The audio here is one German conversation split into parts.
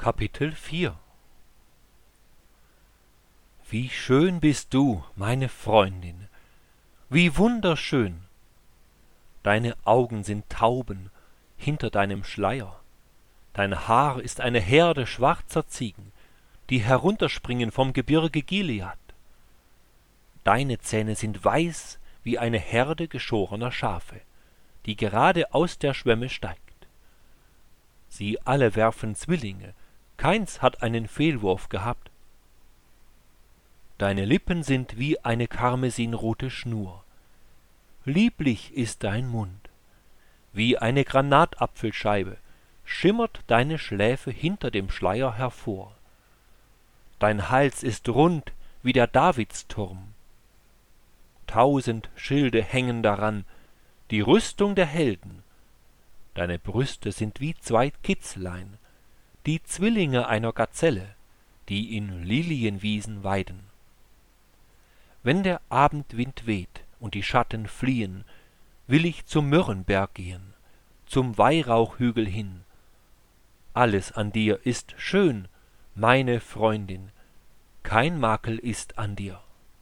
Kapitel 4 Wie schön bist du, meine Freundin, wie wunderschön! Deine Augen sind Tauben hinter deinem Schleier, dein Haar ist eine Herde schwarzer Ziegen, die herunterspringen vom Gebirge Gilead. Deine Zähne sind weiß wie eine Herde geschorener Schafe, die gerade aus der Schwemme steigt. Sie alle werfen Zwillinge, keins hat einen Fehlwurf gehabt. Deine Lippen sind wie eine karmesinrote Schnur. Lieblich ist dein Mund. Wie eine Granatapfelscheibe schimmert deine Schläfe hinter dem Schleier hervor. Dein Hals ist rund wie der Davidsturm. 1000 Schilde hängen daran, die Rüstung der Helden. Deine Brüste sind wie 2 Kitzlein, die Zwillinge einer Gazelle, die in Lilienwiesen weiden. Wenn der Abendwind weht und die Schatten fliehen, will ich zum Myrrhenberg gehen, zum Weihrauchhügel hin. Alles an dir ist schön, meine Freundin, kein Makel ist an dir.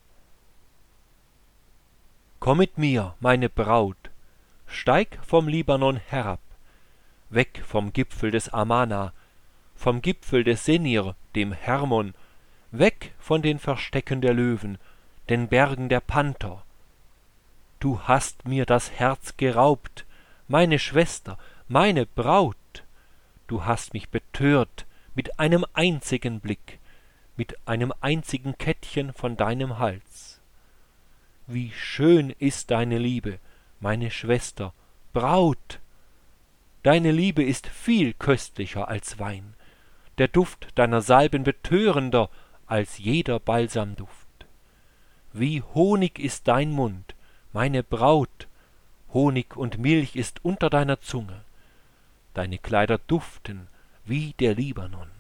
Komm mit mir, meine Braut, steig vom Libanon herab, weg vom Gipfel des Amana, vom Gipfel des Senir, dem Hermon, weg von den Verstecken der Löwen, den Bergen der Panther. Du hast mir das Herz geraubt, meine Schwester, meine Braut. Du hast mich betört mit einem einzigen Blick, mit einem einzigen Kettchen von deinem Hals. Wie schön ist deine Liebe, meine Schwester, Braut! Deine Liebe ist viel köstlicher als Wein, der Duft deiner Salben betörender als jeder Balsamduft. Wie Honig ist dein Mund, meine Braut, Honig und Milch ist unter deiner Zunge, deine Kleider duften wie der Libanon.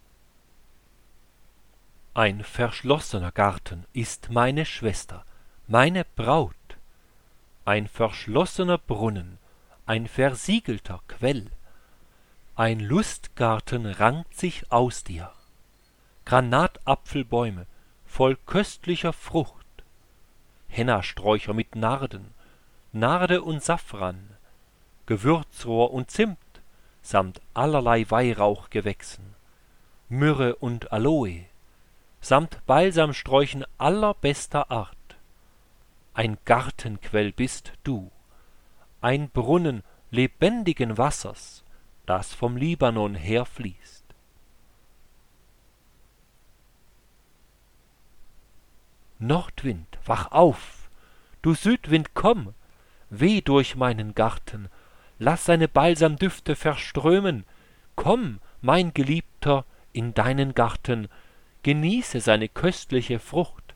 Ein verschlossener Garten ist meine Schwester, meine Braut, ein verschlossener Brunnen, ein versiegelter Quell. Ein Lustgarten rankt sich aus dir, Granatapfelbäume voll köstlicher Frucht, Hennasträucher mit Narden, Narde und Safran, Gewürzrohr und Zimt, samt allerlei Weihrauchgewächsen, Myrrhe und Aloe, samt Balsamsträuchen allerbester Art. Ein Gartenquell bist du, ein Brunnen lebendigen Wassers, das vom Libanon herfließt. Nordwind, wach auf! Du Südwind, komm! Weh durch meinen Garten, lass seine Balsamdüfte verströmen. Komm, mein Geliebter, in deinen Garten, genieße seine köstliche Frucht.